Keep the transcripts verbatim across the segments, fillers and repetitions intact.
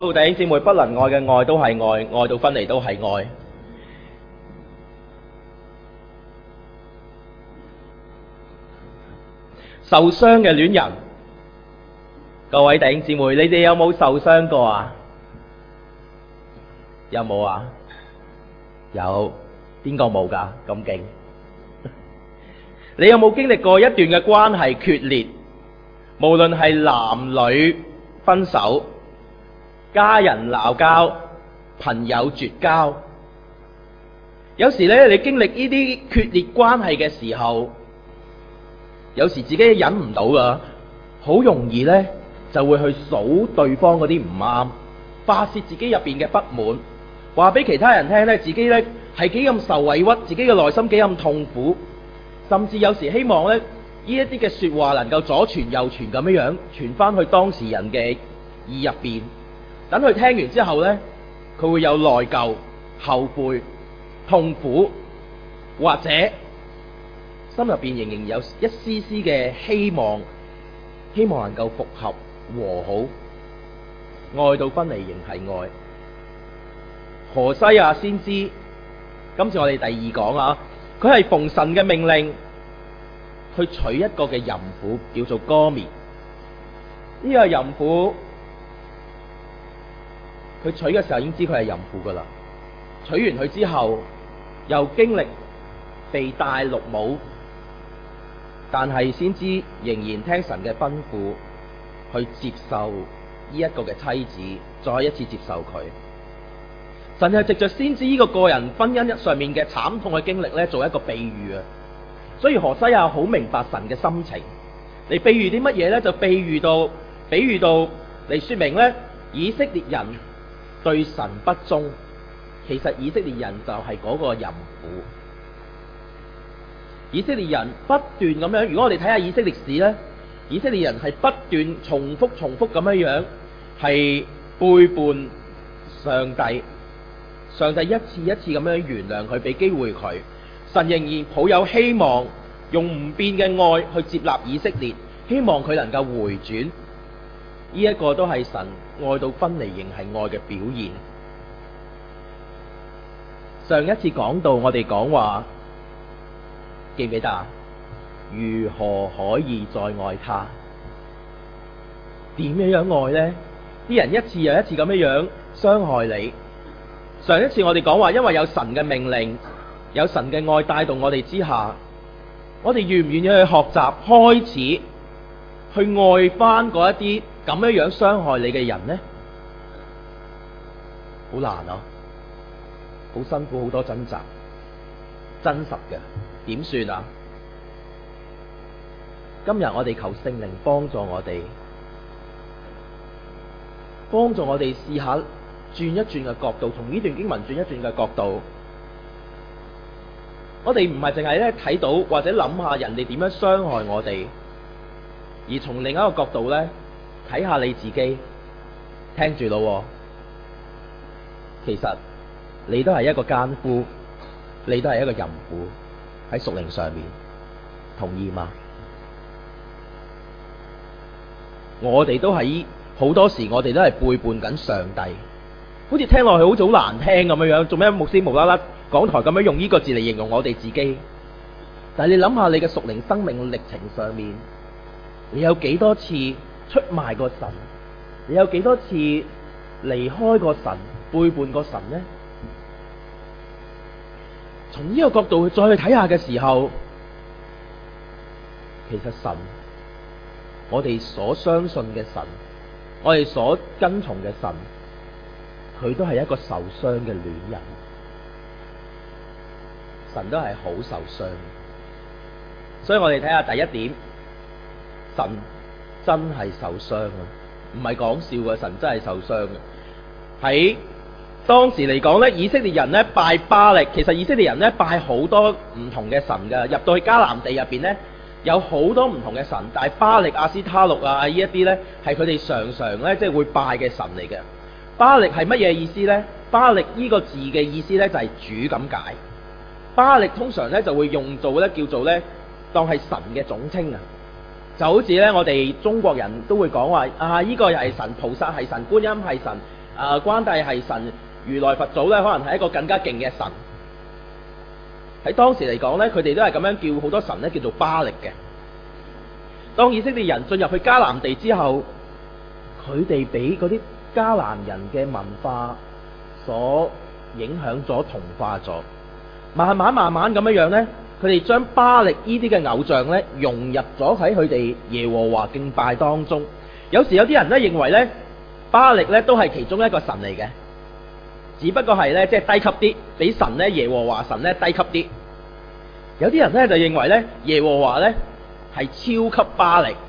弟兄姊妹，不能愛嘅愛都係愛，愛到分離都係愛。受傷嘅戀人，各位弟兄姊妹，你哋有冇受傷過啊？有冇啊？有，邊個冇㗎？咁勁？你有冇經歷過一段嘅關係決裂？無論係男女分手、家人鬧交、朋友絕交，有時咧，你經歷呢啲決裂關係嘅時候，有時自己忍唔到噶，好容易咧就會去數對方嗰啲唔啱，發泄自己入邊嘅不滿，話俾其他人聽咧，自己咧係幾咁受委屈，自己嘅內心幾咁痛苦，甚至有時希望咧呢一啲嘅說話能夠左傳右傳咁樣樣傳翻去當事人嘅耳入邊。等佢聽完之後呢，佢會有內疚、後悔、痛苦，或者心入邊仍然有一絲絲嘅希望，希望能夠復合和好，愛到分離仍係愛。何西阿先知，今次我哋第二講啊，佢係奉神嘅命令去娶一個嘅淫婦，叫做歌篾。呢個淫婦，佢娶嘅時候已經知佢係淫婦噶啦，娶完佢之後又經歷被戴綠帽，但係先知仍然聽神嘅吩咐去接受呢一個嘅妻子，再一次接受佢。神係藉着先知呢個個人婚姻上面嘅慘痛嘅經歷咧，做一個比喻啊。所以何西阿好明白神嘅心情，你比喻啲乜嘢咧？就比喻到，比喻到嚟說明咧，以色列人對神不忠，其實以色列人就係嗰個淫婦。以色列人不斷咁樣，如果我哋睇下以色列史呢，以色列人係不斷重複重複咁樣樣，係背叛上帝。上帝一次一次咁樣原諒佢，俾機會佢。神仍然抱有希望，用唔變嘅愛去接納以色列，希望佢能夠回轉。呢一個都係神愛到分離仍係愛嘅表現。上一次講到我哋講話，記唔記得啊？如何可以再愛他？點樣樣愛呢？啲人一次又一次咁樣樣傷害你。上一次我哋講話，因為有神嘅命令，有神嘅愛帶動我哋之下，我哋願唔願意去學習，開始去愛翻嗰一啲咁樣樣傷害你嘅人呢？好難啊，好辛苦，好多掙扎，真實嘅，點算啊？今日我哋求聖靈幫助我哋，幫助我哋試下轉一轉嘅角度，從呢段經文轉一轉嘅角度，我哋唔係淨係咧睇到或者諗下人哋點樣傷害我哋，而從另一個角度咧睇下你自己，聽住咯。其實你都係一個奸夫，你都係一個淫婦喺屬靈上面，同意嗎？我哋都係好多時，我哋都係背叛緊上帝。好似聽落去好似好難聽咁樣樣，做咩牧師無啦啦講台咁樣用呢個字嚟形容我哋自己？但係你諗下你嘅屬靈生命歷程上面，你有幾多次出賣過神？你有幾多次離開過神、背叛過神呢？從呢個角度再去睇下嘅時候，其實神，我哋所相信嘅神，我哋所跟從嘅神，佢都係一個受傷嘅戀人，神都係好受傷。所以我哋睇下第一點，神真係受傷啊，唔係講笑嘅，神真係受傷嘅。喺當時嚟講咧，以色列人咧拜巴力，其實以色列人咧拜好多唔同嘅神㗎。入到去迦南地入邊咧，有好多唔同嘅神，但係巴力、亞斯他錄啊呢一啲咧係佢哋常常咧即係會拜嘅神嚟嘅。巴力係乜嘢意思呢？巴力呢個字嘅意思呢，就係主咁解。巴力通常呢，就會用做呢叫做呢當係神嘅總稱啊，就好似呢，我哋中國人都會講話啊，呢個又係神，菩薩係神，觀音係神， 啊關帝係神，如來佛祖咧可能係一個更加勁嘅神。喺當時嚟講咧，佢哋都係咁樣叫好多神咧叫做巴力嘅。當以色列人進入去迦南地之後，佢哋俾嗰啲迦南人嘅文化所影響咗、同化咗，慢慢慢慢咁樣樣咧，佢哋將巴力呢啲嘅偶像咧融入咗喺佢哋耶和華敬拜當中。有時有啲人咧認為咧，巴力咧都係其中一個神嚟嘅，只不過係咧即係低級啲，比神咧耶和華神咧低級啲。有啲人咧就認為咧耶和華咧係超級巴力，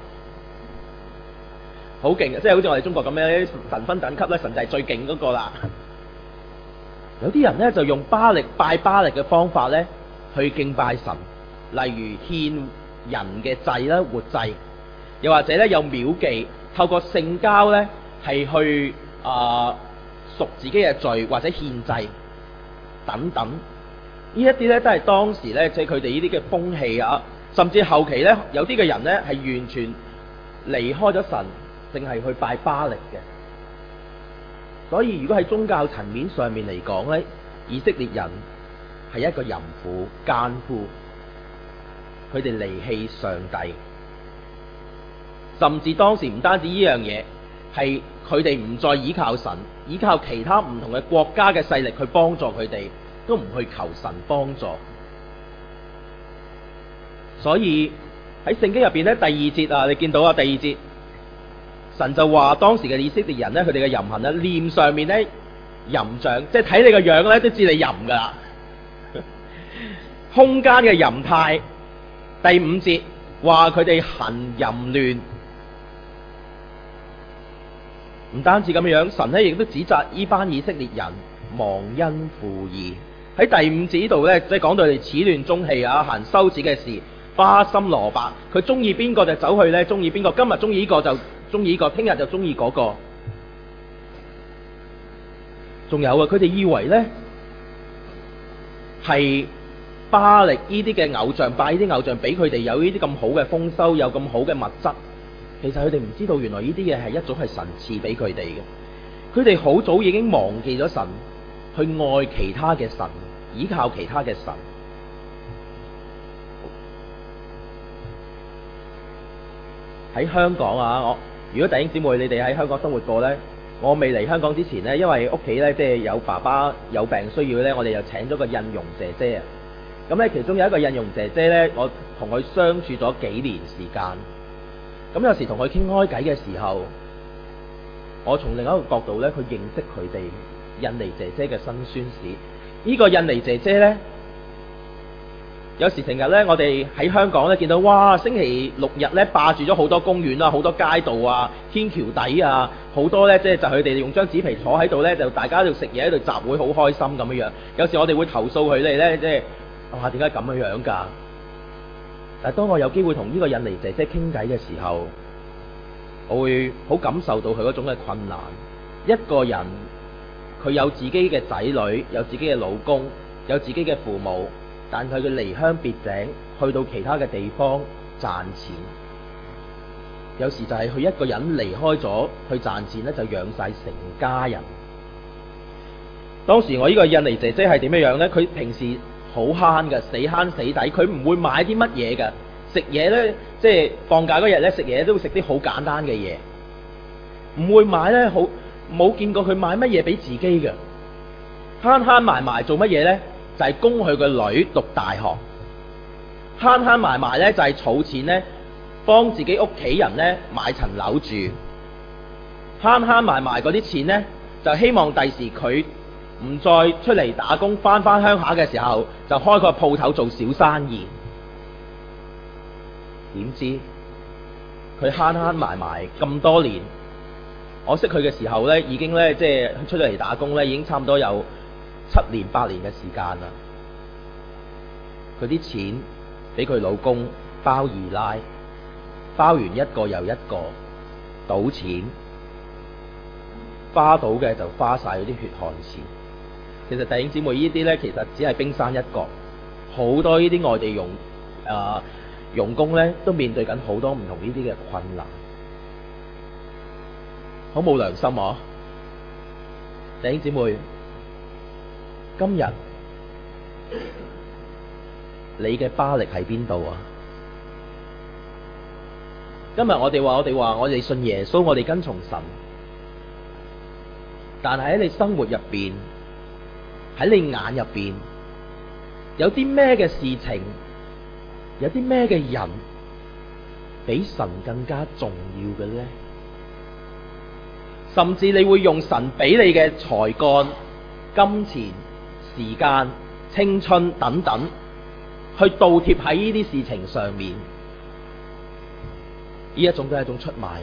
好勁嘅，即係好似我哋中國咁樣神分等級咧，神就係最勁嗰個啦。有啲人咧就用巴力拜巴力嘅方法咧去敬拜神，例如獻人嘅祭啦、活祭，又或者咧有廟妓，透過性交咧係去啊贖自己嘅罪或者獻祭等等。呢一啲咧都係當時咧即係佢哋呢啲嘅風氣啊，甚至後期咧有啲嘅人咧係完全離開咗神，淨係去拜巴力嘅。所以如果喺宗教層面上面嚟講咧，以色列人係一個淫婦奸夫，佢哋離棄上帝，甚至當時唔單止呢樣嘢，係佢哋唔再依靠神，依靠其他唔同嘅國家嘅勢力去幫助佢哋，都唔去求神幫助。所以喺聖經入邊咧，第二節啊，你見到啊，第二節神就話當時嘅以色列人咧，佢哋嘅淫行咧，臉上面咧淫像，即係睇你個樣咧都知你淫噶啦。空間嘅淫態，第五節話佢哋行淫亂，唔單止咁樣，神咧亦都指責呢班以色列人忘恩負義。喺第五節呢度咧，即係講到佢哋始亂終棄啊，行羞恥嘅事，花心蘿蔔，佢中意邊個就走去咧，中意邊個，今日中意呢個就中意呢個，聽日就中意嗰個。仲有啊，佢哋以為咧係巴力呢啲嘅偶像，拜呢啲偶像俾佢哋有呢啲咁好嘅豐收，有咁好嘅物質。其實佢哋唔知道，原來呢啲嘢係一早係神賜俾佢哋嘅。佢哋好早已經忘記咗神，去愛其他嘅神，依靠其他嘅神。喺香港啊，我如果弟兄姊妹你哋喺香港生活過呢，我未嚟香港之前呢，因為屋企呢，即係有爸爸有病需要呢，我哋就請咗個印傭姐姐啊。咁咧其中有一個印傭姐姐呢，我同佢相處咗幾年時間。咁有時同佢傾開偈嘅時候，我從另一個角度呢，去認識佢哋印尼姐姐嘅辛酸史。呢、這個印尼姐姐呢，有時成日呢，我哋喺香港呢見到，哇！星期六日呢，霸住咗好多公園啊，好多街道啊，天橋底啊，好多呢，即係就佢哋用張紙皮坐喺度呢，就大家喺度食嘢喺度集會，好開心咁樣樣。有時我哋會投訴佢哋呢，即係哇點解咁樣樣㗎？但係當我有機會同呢個印尼姐姐傾偈嘅時候，我會好感受到佢嗰種嘅困難。一個人佢有自己嘅仔女，有自己嘅老公，有自己嘅父母，但佢嘅離鄉別井，去到其他嘅地方賺錢。有時就係佢一個人離開咗去賺錢咧，就養晒成家人。當時我呢個印尼姐姐係點樣樣呢？佢平時好慳嘅，死慳死抵，佢唔會買啲乜嘢嘅。食嘢呢，即係放假嗰日呢，食嘢都會食啲好簡單嘅嘢，唔會買呢，好冇見過佢買乜嘢俾自己嘅。慳慳埋埋做乜嘢呢？就係供佢個女讀大學。慳慳埋埋呢，就係儲錢呢，幫自己屋企人呢買層樓住。慳慳埋埋嗰啲錢呢，就希望第時佢唔再出嚟打工，翻返鄉下嘅時候就開個鋪頭做小生意。點知佢慳慳埋埋咁多年，我識佢嘅時候呢，已經呢，即係出咗嚟打工呢，已經差唔多有七年八年嘅時間啦。佢啲錢俾佢老公包二奶，包完一個又一個，賭錢，花到嘅就花晒嗰啲血汗錢。其實弟兄姊妹呢啲呢，其實只係冰山一角，好多呢啲外地傭啊傭工呢，都面對緊好多唔同呢啲嘅困難，好冇良心啊！ 弟兄姊妹，今日你嘅巴力喺邊度啊？今日我哋話我哋話我哋信耶穌，我哋跟從神，但係喺你生活入邊，喺你眼入邊，有啲咩嘅事情，有啲咩嘅人，比神更加重要嘅呢？甚至你會用神俾你嘅才幹、金錢、時間、青春等等，去倒貼喺呢啲事情上面，呢一種都係一種出賣。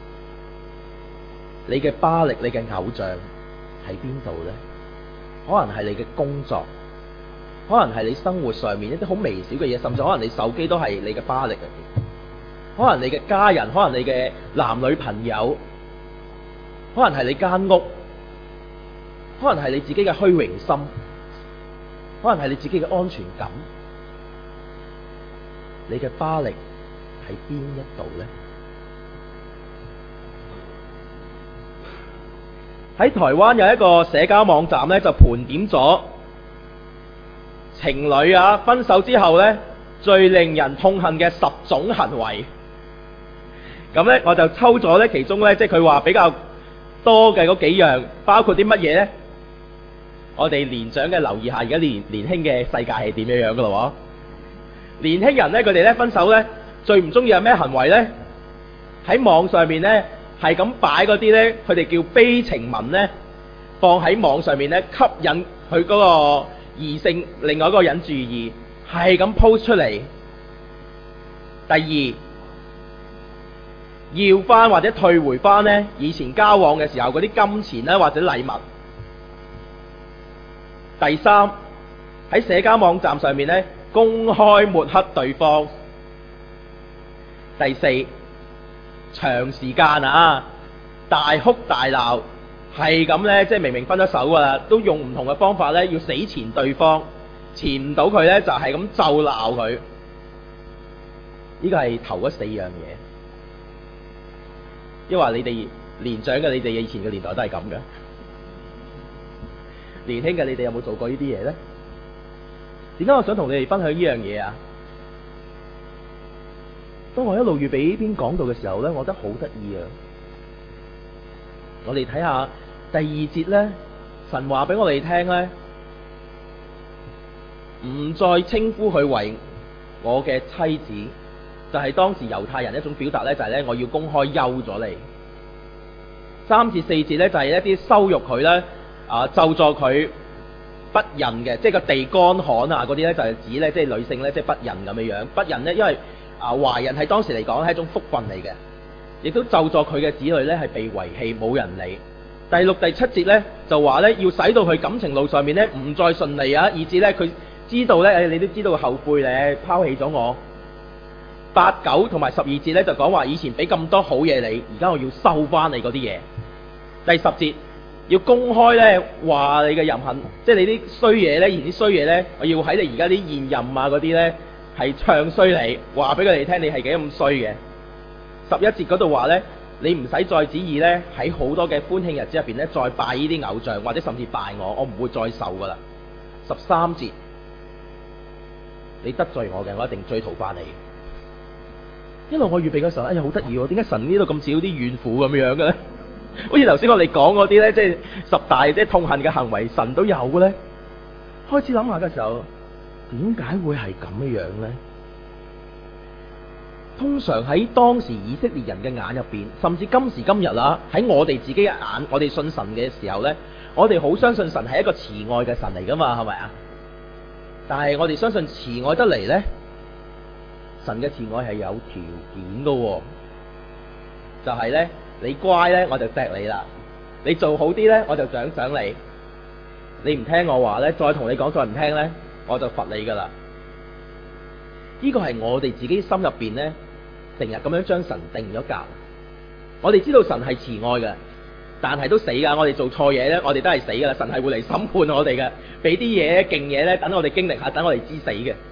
你嘅巴力、你嘅偶像喺邊度呢？可能係你嘅工作，可能係你生活上面一啲好微小嘅嘢，甚至可能你手機都係你嘅巴力。可能你嘅家人，可能你嘅男女朋友，可能係你間屋，可能係你自己嘅虛榮心，可能係你自己嘅安全感。你嘅巴力喺邊一度呢？喺台灣有一個社交網站咧，就盤點咗情侶啊分手之後咧最令人痛恨嘅十種行為。咁咧我就抽咗咧其中咧，即係佢話比較多嘅嗰幾樣，包括啲乜嘢咧？我哋年長嘅留意下，而家年年輕嘅世界係點樣樣噶咯？年輕人咧，佢哋咧分手咧最唔中意係咩行為咧？喺網上面咧係咁擺嗰啲咧，佢哋叫悲情文咧，放喺網上面咧吸引佢嗰個異性另外一個人注意，係咁 post 出嚟。第二，要翻或者退回翻咧以前交往嘅時候嗰啲金錢咧或者禮物。第三，喺社交網站上面咧公開抹黑對方。第四，長時間啊大哭大鬧，係咁咧，即係明明分咗手噶啦，都用唔同嘅方法咧要死纏對方，纏唔到佢咧就係咁咒鬧佢。呢個係頭嗰四樣嘢。因為你哋年長嘅，你哋以前嘅年代都係咁嘅。年輕嘅你哋有冇做過呢啲嘢呢？點解我想同你哋分享呢樣嘢啊？當我一路預備呢篇講道嘅時候呢，我覺得好得意啊！我哋睇下第二節呢，神話俾我哋聽呢，唔再稱呼佢為我嘅妻子，就係當時猶太人一種表達呢，就係呢：我要公開休咗你。三至四節呢，就係一啲羞辱佢呢，啊咒詛佢不孕嘅，即係個地乾旱啊嗰啲呢，就係指呢，即係女性呢，即係不孕咁樣樣。不孕呢，因為啊懷孕係當時嚟講係一種福分嚟嘅，亦都咒詛佢嘅子女呢係被遺棄冇人理。第六、第七節呢，就話呢，要使到佢感情路上面呢唔再順利啊，以致呢，佢知道呢，誒你都知道後悔咧拋棄咗我。八九同埋十二節咧就講話以前俾咁多好嘢你，而家我要收翻你嗰啲嘢。第十節要公開咧話你嘅淫行，即係你啲衰嘢咧，以前啲衰嘢咧，我要喺你而家啲現任啊嗰啲咧係唱衰你，話俾佢哋聽你係幾咁衰嘅。十一節嗰度話咧，你唔使再旨意咧喺好多嘅歡慶日子入邊咧再拜呢啲偶像，或者甚至拜我，我唔會再受噶啦。十三節，你得罪我嘅，我一定追討翻你。一路我預備嘅時候，哎呀好得意喎！點解神呢度咁少啲怨婦咁樣嘅咧？好似頭先我哋講嗰啲咧，即係十大即係痛恨嘅行為，神都有嘅咧。開始諗下嘅時候，點解會係咁嘅樣咧？通常喺當時以色列人嘅眼入邊，甚至今時今日啦，喺我哋自己嘅眼，我哋信神嘅時候咧，我哋好相信神係一個慈愛嘅神嚟噶嘛，係咪啊？但係我哋相信慈愛得嚟咧。神嘅慈愛係有條件噶、哦，就係、是、咧，你乖咧我就錫你啦，你做好啲咧我就獎賞你，你唔聽我話咧，再同你講再唔聽咧，我就罰你噶啦。呢個係我哋自己心入邊咧，成日咁樣將神定咗格。我哋知道神係慈愛嘅，但係都死噶。我哋做錯嘢咧，我哋都係死噶啦。神係會嚟審判我哋嘅，俾啲嘢勁嘢咧，等我哋經歷下，等我哋知死嘅。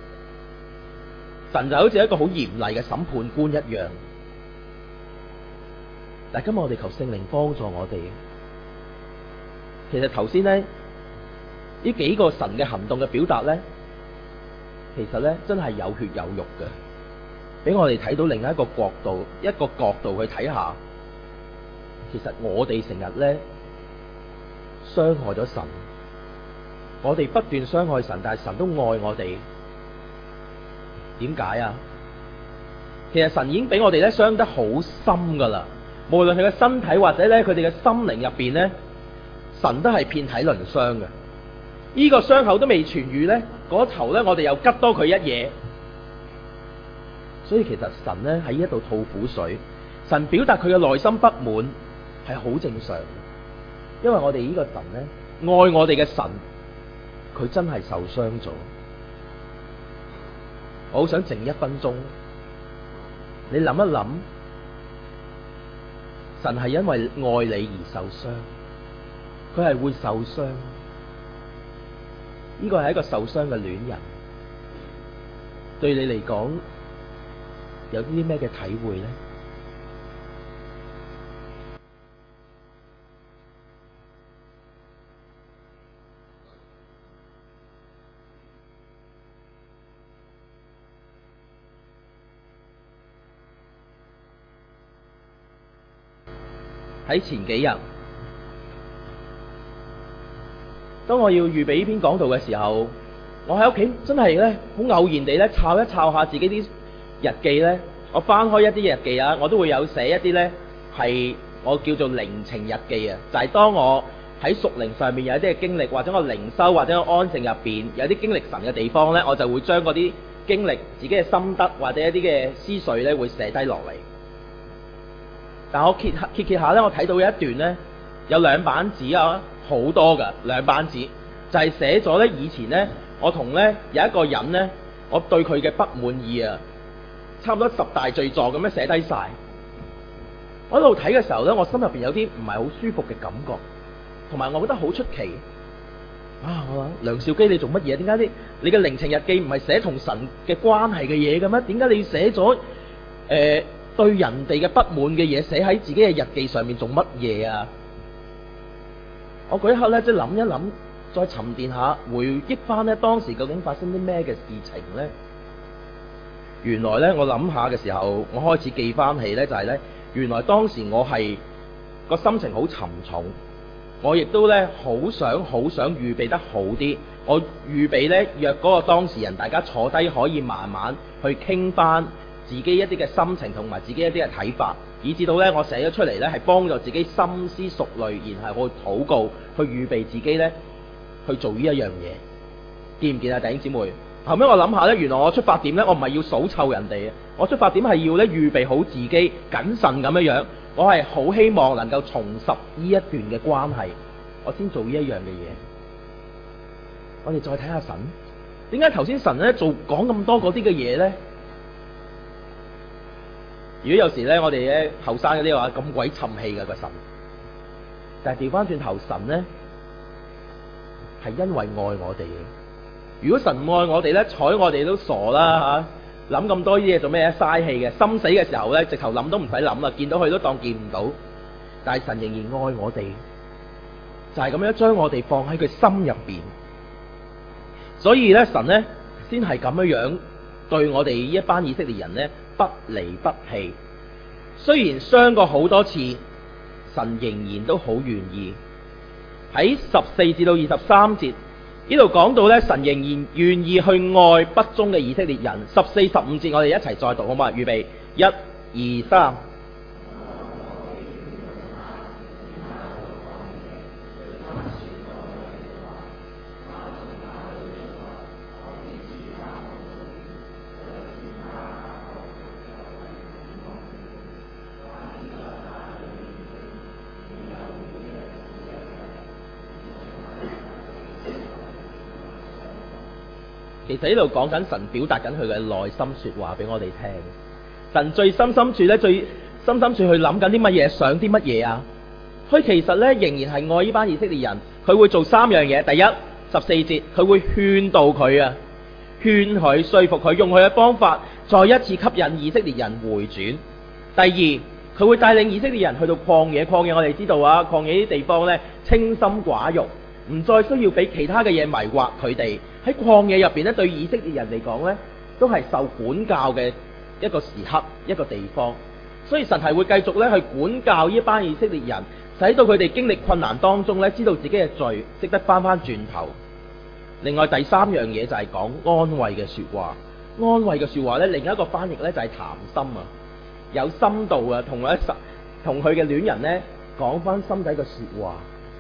神就好似一個好嚴厲嘅審判官一樣，但係今日我哋求聖靈幫助我哋， 其實頭先咧呢幾個神嘅行動嘅表達咧，其實咧真係有血有肉嘅，俾我哋睇到另一個角度，一個角度去睇下，其實我哋成日咧傷害咗神，我哋不斷傷害神，但係神都愛我哋，點解啊？其實神已經俾我哋咧傷得好深噶啦，無論佢嘅身體或者咧佢哋嘅心靈入邊咧，神都係遍體鱗傷嘅。呢個傷口都未痊愈咧，嗰頭咧我哋又拮多佢一嘢。所以其實神咧喺呢度吐苦水，神表達佢嘅內心不滿係好正常嘅，因為我哋呢個神咧愛我哋嘅神，佢真係受傷咗。我好想靜一分鐘，你諗一諗，神係因為愛你而受傷，佢係會受傷。呢個係一個受傷嘅戀人，對你嚟講有啲咩嘅體會呢？喺前幾日，當我要預備呢篇講道嘅時候，我喺屋企真係咧好偶然地咧抄一抄下自己啲日記咧，我翻開一啲日記啊，我都會有寫一啲咧係我叫做靈情日記啊，就係當我喺屬靈上面有一啲嘅經歷，或者我靈修或者我安靜入邊有啲經歷神嘅地方咧，我就會將嗰啲經歷自己嘅心得或者一啲嘅思緒咧會寫低落嚟。但我揭揭揭下咧，我睇到有一段咧，有兩版紙啊，好多噶兩版紙，就係寫咗咧以前咧，我同咧有一個人咧，我對佢嘅不滿意啊，差唔多十大罪狀咁樣寫低晒。我喺度睇嘅時候咧，我心入邊有啲唔係好舒服嘅感覺，同埋我覺得好出奇。啊，我話梁兆基你做乜嘢？點解啲你嘅靈情日記唔係寫同神嘅關係嘅嘢嘅咩？點解你要寫咗誒？呃對人哋嘅不滿嘅嘢寫喺自己嘅日記上面做乜嘢啊？我嗰一刻咧，即係諗一諗，再沉澱下，回憶翻咧當時究竟發生啲咩嘅事情咧？原來咧，我諗下嘅時候，我開始記翻起咧，就係咧，原來當時我係個心情好沉重，我亦都咧好想好想預備得好啲，我預備咧約嗰個當事人，大家坐低可以慢慢去傾翻自己一啲嘅心情同埋自己一啲嘅睇法，以至到咧我寫咗出嚟咧係幫助自己深思熟慮，然後去禱告，去預備自己咧去做呢一樣嘢。見唔見啊，弟兄姊妹？後尾我諗下咧，原來我出發點咧，我唔係要數臭人哋嘅，我出發點係要咧預備好自己，謹慎咁樣樣。我係好希望能夠重拾呢一段嘅關係，我先做呢一樣嘅嘢。我哋再睇下神，點解頭先神咧做講咁多嗰啲嘅嘢咧？如果有時咧，我哋咧後生嗰啲話咁鬼沉氣㗎個神，但係調翻轉頭，神咧係因為愛我哋嘅。如果神唔愛我哋咧，睬我哋都傻啦嚇，諗咁多嘢做咩啊？嘥氣嘅，心死嘅時候咧，直頭諗都唔使諗啦，見到佢都當見唔到。但係神仍然愛我哋，就係咁樣將我哋放喺佢心入邊。所以咧，神咧先係咁樣樣對我哋呢一班以色列人咧。不離不棄，雖然傷過好多次，神仍然都好願意。喺十四至到二十三節呢度講到咧，神仍然願意去愛不忠嘅以色列人。十四、十五節我哋一齊再讀好嘛？預備，一、二、三。其實呢度講緊神表達緊佢嘅內心說話俾我哋聽。神最深深處咧，最深深處去諗緊啲乜嘢，想啲乜嘢啊？佢其實咧仍然係愛呢班以色列人，佢會做三樣嘢。第一，十四節佢會勸導佢啊，勸佢說服佢，用佢嘅方法再一次吸引以色列人回轉。第二， 佢會帶領以色列人去到曠野，曠野我哋知道啊，曠野啲地方呢，清心寡欲，唔再需要俾其他嘅嘢迷惑佢哋。喺曠野入邊呢，對以色列人嚟講呢，都係受管教嘅一個時刻，一個地方。所以神係會繼續咧去管教呢班以色列人，使到佢哋經歷困難當中咧，知道自己嘅罪，識得翻翻轉頭。另外第三樣嘢就係講安慰嘅說話，安慰嘅說話咧，另一個翻譯咧就係談心啊，有深度啊，同佢同佢嘅戀人咧講翻心底嘅說話。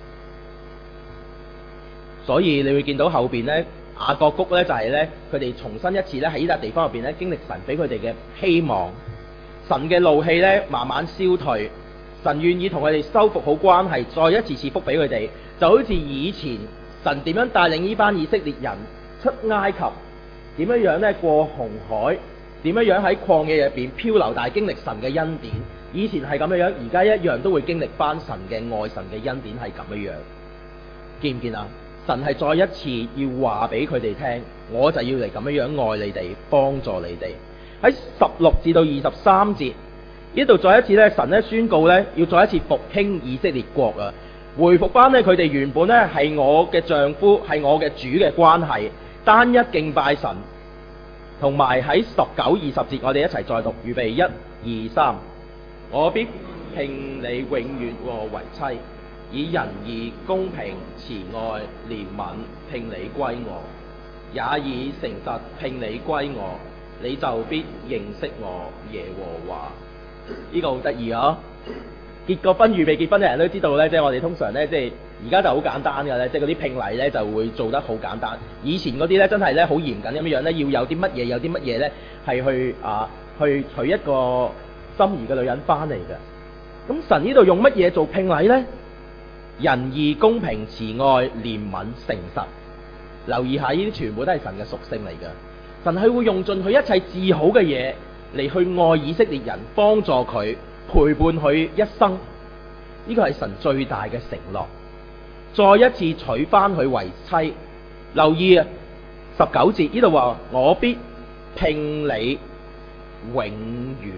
所以你會見到後邊咧，雅各谷咧就係咧佢哋重新一次咧喺呢笪地方入邊咧經歷神俾佢哋嘅希望。神嘅怒氣咧慢慢消退，神願意同佢哋修復好關係，再一次賜福俾佢哋，就好似以前神點樣帶領呢班以色列人出埃及，點樣樣咧過紅海，點樣樣喺曠野入邊漂流，但係經歷神嘅恩典。以前係咁樣樣，而家一樣都會經歷翻神嘅愛，神嘅恩典係咁樣樣。見唔見啊？神係再一次要話俾佢哋聽，我就要嚟咁樣樣愛你哋，幫助你哋。喺十六至到二十三節呢度再一次咧，神咧宣告咧要再一次復興以色列國啊，回復翻咧佢哋原本咧係我嘅丈夫係我嘅主嘅關係，單一敬拜神。同埋喺十九二十節我哋一齊再讀，預備一二三，我必聘你永遠過為妻，以仁義公平慈愛憐憫聘你歸我，也以誠實聘你歸我，你就必認識我耶和華。呢、這個好得意啊！結過婚預備結婚嘅人都知道咧，即係我哋通常咧，即係而家就好簡單嘅咧，即係嗰啲聘禮咧就會做得好簡單。以前嗰啲咧真係咧好嚴謹咁樣咧，要有啲乜嘢有啲乜嘢咧係去啊去娶一個心儀嘅女人翻嚟嘅。咁神呢度用乜嘢做聘禮咧？仁義公平慈愛憐憫誠實。留意下呢啲全部都係神嘅屬性嚟嘅。神係會用盡佢一切至好嘅嘢嚟去愛以色列人，幫助佢，陪伴佢一生。呢個係神最大嘅承諾。再一次娶翻佢為妻。留意啊，十九節呢度話我必聘你永遠。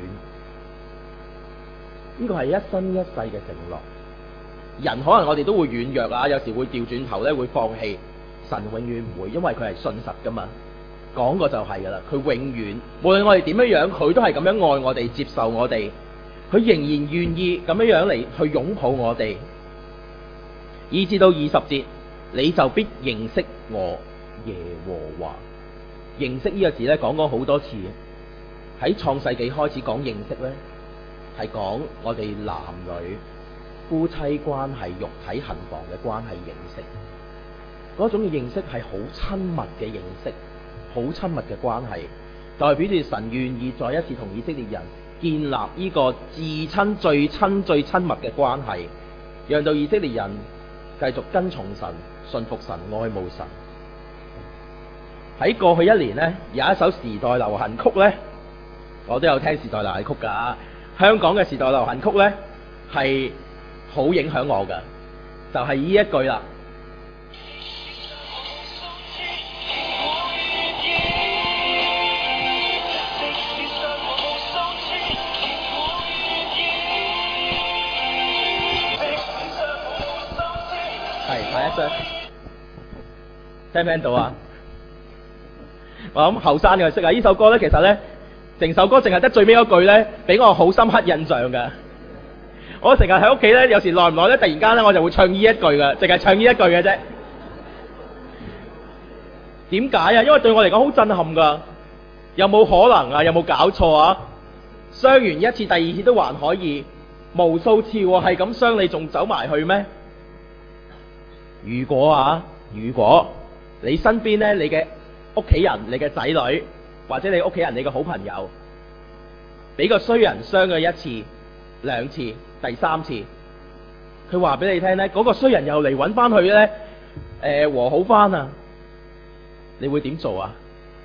呢個係一生一世嘅承諾。人可能我哋都會軟弱啊，有時會調轉頭咧會放棄。神永遠唔會，因為佢係信實噶嘛。講過就係噶啦，佢永遠無論我哋點樣樣，佢都係咁樣愛我哋，接受我哋，佢仍然願意咁樣樣嚟去擁抱我哋。以至到二十節，你就必認識我耶和華。認識呢個字咧，講過好多次。喺創世紀開始講認識咧，係講我哋男女夫妻關係、肉體行房嘅關係認識。嗰種嘅認識係好親密嘅認識。好親密嘅關係，代表住神願意再一次同以色列人建立呢個至親最親最親密嘅關係，讓到以色列人繼續跟從神、信服神、愛慕神。喺過去一年呢，有一首時代流行曲呢，我都有聽時代流行曲㗎。香港嘅時代流行曲呢，係好影響我㗎，就係呢一句啦。聽唔聽到啊？我諗後生嘅識啊！呢首歌咧，其實咧，成首歌淨係得最尾嗰句咧，俾我好深刻印象嘅。我成日喺屋企咧，有時耐唔耐咧，突然間咧，我就會唱呢一句嘅，淨係唱呢一句嘅啫。點解啊？因為對我嚟講好震撼噶。有冇可能啊？有冇搞錯啊？傷完一次，第二次都還可以，無數次喎，係咁傷你，仲走埋去咩？如果啊，如果你身邊咧，你嘅屋企人、你嘅仔女，或者你屋企人、你嘅好朋友，俾個衰人傷咗一次、兩次、第三次，佢話俾你聽咧，嗰個衰人又嚟揾翻佢咧，誒和好翻啊，你會點做啊？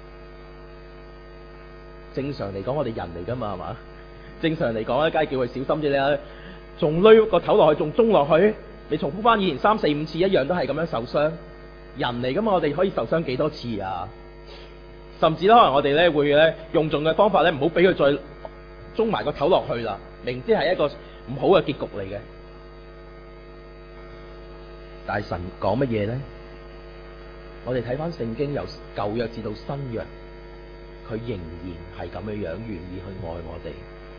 正常嚟講，我哋人嚟噶嘛，係嘛？正常嚟講咧，梗係叫佢小心啲啦，仲攆個頭落去，仲中落去。你重複翻以前三四五次一樣都係咁樣受傷，人嚟噶嘛？我哋可以受傷幾多次啊？甚至咧，可能我哋咧會咧用盡嘅方法咧，唔好俾佢再中埋個頭落去啦。 明知係一個唔好嘅結局嚟嘅。但係神講乜嘢呢？我哋睇翻聖經，由舊約至到新約，佢仍然係咁樣樣願意去愛我哋。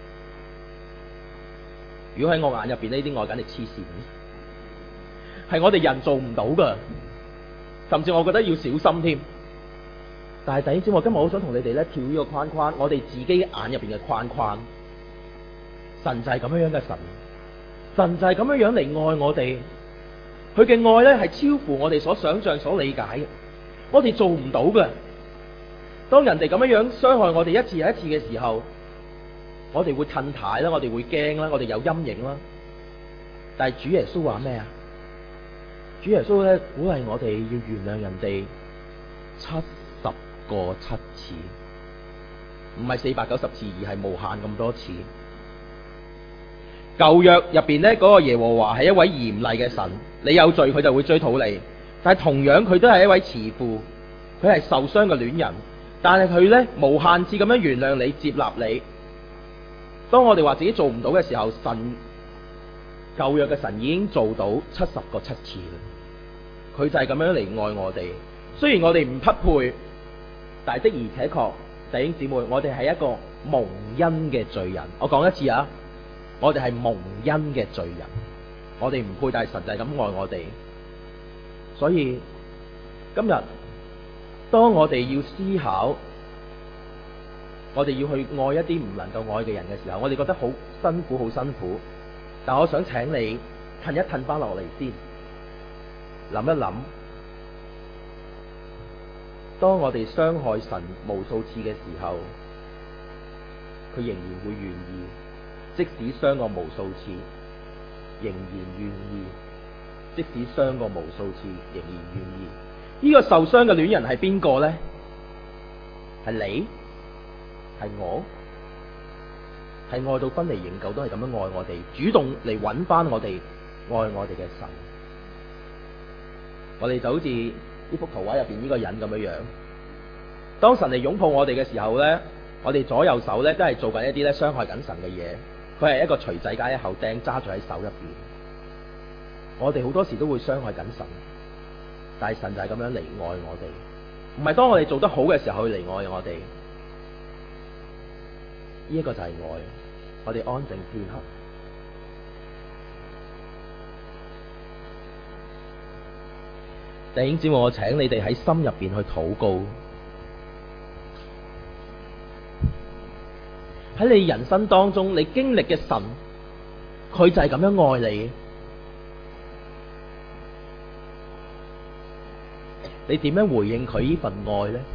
如果喺我眼入邊呢啲愛簡直黐線，係我哋人做唔到噶，甚至我覺得要小心添。但係弟兄姊妹，今日我想同你哋咧跳呢個框框，我哋自己眼入邊嘅框框。神就係咁樣樣嘅神，神就係咁樣樣嚟愛我哋。佢嘅愛咧係超乎我哋所想象、所理解嘅，我哋做唔到嘅。當人哋咁樣樣傷害我哋一次又一次嘅時候，我哋會褪軚啦，我哋會驚啦，我哋有陰影啦。但係主耶穌話咩啊？主耶穌咧鼓勵我哋要原諒人哋七十個七次，唔係四百九十次，而係無限咁多次。舊約入邊咧，嗰個耶和華係一位嚴厲嘅神，你有罪佢就會追討你。但係同樣佢都係一位慈父，佢係受傷嘅戀人，但係佢咧無限次咁樣原諒你、接納你。當我哋話自己做唔到嘅時候，神舊約嘅神已經做到七十個七次啦。佢就係咁樣嚟愛我哋。雖然我哋唔匹配，但係的而且確，弟兄姊妹，我哋係一個蒙恩嘅罪人。我講一次啊！我哋係蒙恩嘅罪人，我哋唔配，但係神就係咁愛我哋。所以今日當我哋要思考，我哋要去愛一啲唔能夠愛嘅人嘅時候，我哋覺得好辛苦，好辛苦。但我想請你褪一褪翻落嚟先，諗一諗，當我哋傷害神無數次嘅時候，佢仍然會願意。即使傷過無數次，仍然願意；即使傷過無數次，仍然願意。呢、這個受傷嘅戀人係邊個呢？係你？係我？係愛到分離營救都係咁樣愛我哋，主動嚟揾翻我哋愛我哋嘅神。我哋就好似呢幅圖畫入邊呢個人咁樣樣。當神嚟擁抱我哋嘅時候呢，我哋左右手呢都係做緊一啲咧傷害緊神嘅嘢。佢係一個錘仔加一口釘揸住喺手入邊。我哋好多時都會傷害緊神，但係神就係咁樣嚟愛我哋，唔係當我哋做得好嘅時候去嚟愛我哋。呢一個就係愛。我哋安靜片刻。弟兄姊妹，我請你哋喺心入邊去禱告。喺你人生當中，你經歷嘅神，佢就係咁樣愛你。你點樣回應佢呢份愛呢？